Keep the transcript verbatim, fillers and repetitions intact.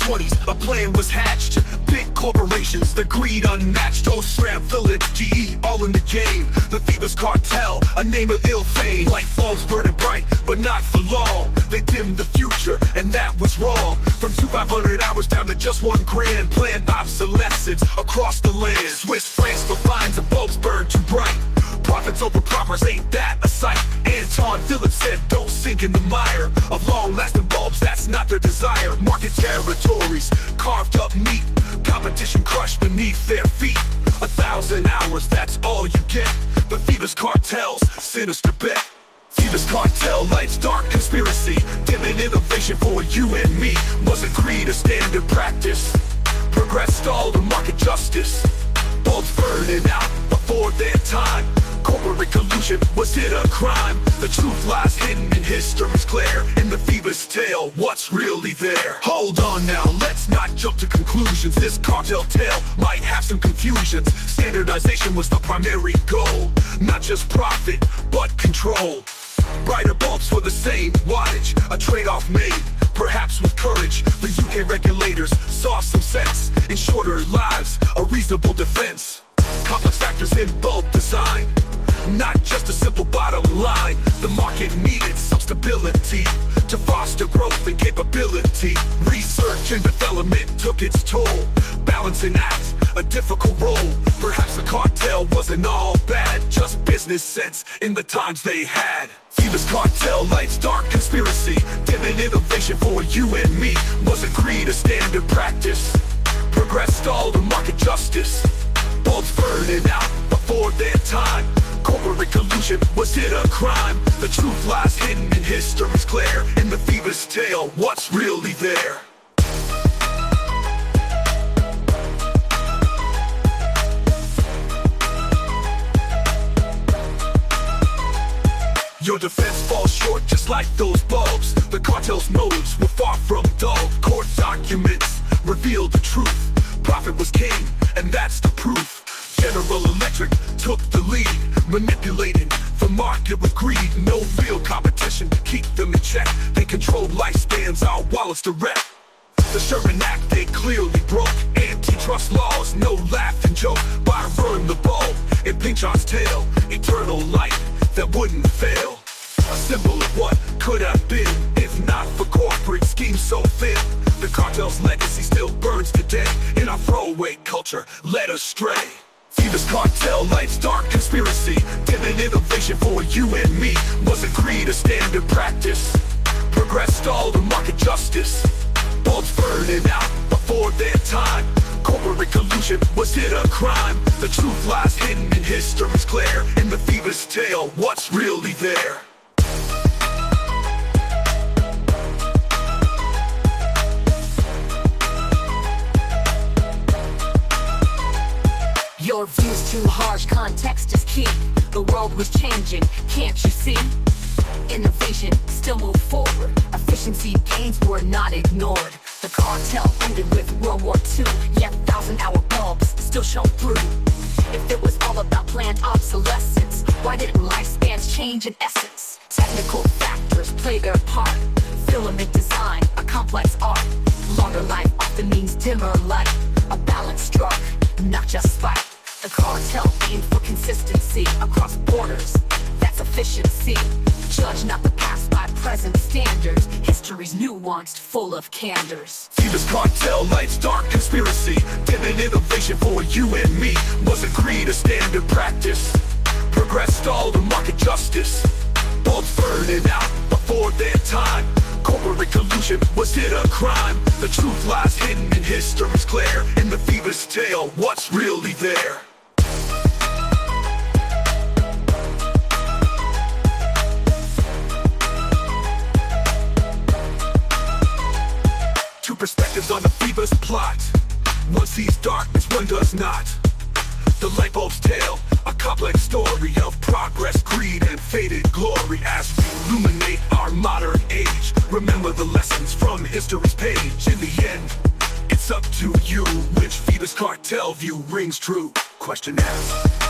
twenties, a plan was hatched. Big corporations, the greed unmatched. Osram, Phillips, G E, all in the game. The Phoebus Cartel, a name of ill fame. Light bulbs burning bright, but not for long. They dimmed the future, and that was wrong. From two five hundred hours down to just one grand. Planned obsolescence across the land. Swiss France for fines and bulbs burned too bright. Profits over progress, ain't that a sight? Anton Phillips said, don't sink in the mire of long-lasting bulbs, that's not their desire. Market territories, carved up meat, competition crushed beneath their feet. A thousand hours, that's all you get. The Phoebus Cartel's sinister bet. Phoebus Cartel lights dark conspiracy, dimming innovation for you and me. Wasn't greed a standard practice? Progress stalled the market justice. Bulbs burning out before their time. Corporate collusion, was it a crime? The truth lies hidden in history's glare. In the Phoebus tale, what's really there? Hold on now, let's not jump to conclusions. This cartel tale might have some confusions. Standardization was the primary goal, not just profit, but control. Brighter bulbs for the same wattage, a trade-off made, perhaps with courage. The U K regulators saw some sense in shorter lives, a reasonable defense. Complex factors in bulb design, not just a simple bottom line. The market needed some stability to foster growth and capability. Research and development took its toll, balancing act, a difficult role. Perhaps the cartel wasn't all bad, just business sense in the times they had. Phoebus Cartel lights dark conspiracy, dimming innovation for you and me. Wasn't greed a standard practice? Progress stalled the market justice. Bulbs burning out before their time. Corporate collusion, was it a crime? The truth lies hidden in history's glare. In the Phoebus tale, what's really there? Your defense falls short just like those bulbs. The cartel's motives were far from dull. Court documents revealed the truth. Profit was king, and that's the proof. General Electric took the lead, manipulating the market with greed. No real competition to keep them in check. They controlled lifespans, our wallets direct. The Sherman Act they clearly broke. Antitrust laws, no laughing joke. By burn the bulb in Pynchon's tale, eternal light that wouldn't fail. A symbol of what could have been, if not for corporate schemes so thin. The cartel's legacy still burns today in our throwaway culture led astray. Phoebus Cartel lights dark conspiracy, dimming innovation for you and me. Wasn't greed a standard practice? Progress stalled the market justice. Bulbs burning out before their time. Corporate collusion, was it a crime? The truth lies hidden in history's glare. In the Phoebus tale, what's really there? Your view's too harsh, context is key. The world was changing, can't you see? Innovation still moved forward. Efficiency gains were not ignored. The cartel ended with World War Two, yet thousand-hour bulbs still shone through. If it was all about planned obsolescence, why didn't lifespans change in essence? Technical factors play their part. Filament design, a complex art. Longer life often means dimmer light. A balance struck, not just spite. The cartel aimed for consistency across borders, that's efficiency. Judge not the past by present standards. History's nuanced, full of candors. Phoebus Cartel lights dark conspiracy, dimming innovation for you and me. Wasn't greed a standard practice? Progress stalled the market justice. Bulbs burning out before their time. Corporate collusion, was it a crime? The truth lies hidden in history's glare. In the Phoebus tale, what's really there? Two perspectives on the Phoebus plot. One sees darkness, one does not. The light bulb's tale, a complex story of progress, greed, and faded glory. As we illuminate our modern age, remember the lessons from history's page. In the end, it's up to you which Phoebus Cartel view rings true. Question asked.